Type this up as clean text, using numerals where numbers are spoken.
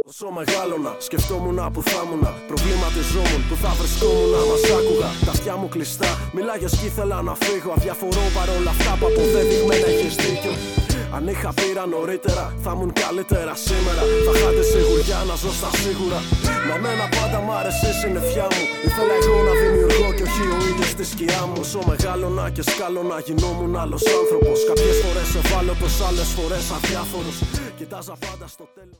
Όσο μεγάλωνα, σκεφτόμουν που θα ήμουνα. Προβληματιζόμουν που θα βρισκόμουν. Μας άκουγα, τα αυτιά μου κλειστά. Μιλάγες κι ήθελα να φύγω. Αδιαφορώ παρόλα αυτά που αποδεδειγμένα έχεις δίκιο. Αν είχα πείρα νωρίτερα, θα ήμουν καλύτερα σήμερα. Θα είχατε σιγουριά να ζω στα σίγουρα. Μα εμένα πάντα μ' άρεσε η συννεφιά μου. Ήθελα εγώ να δημιουργώ κι όχι ο ήλιος στη σκιά μου. Όσο μεγάλωνα και σκάλωνα, γινόμουν άλλος άνθρωπος. Κάποιες φορές ευάλωτος, άλλες φορές αδιάφορος. Κοιτάζα πάντα στο τέλος.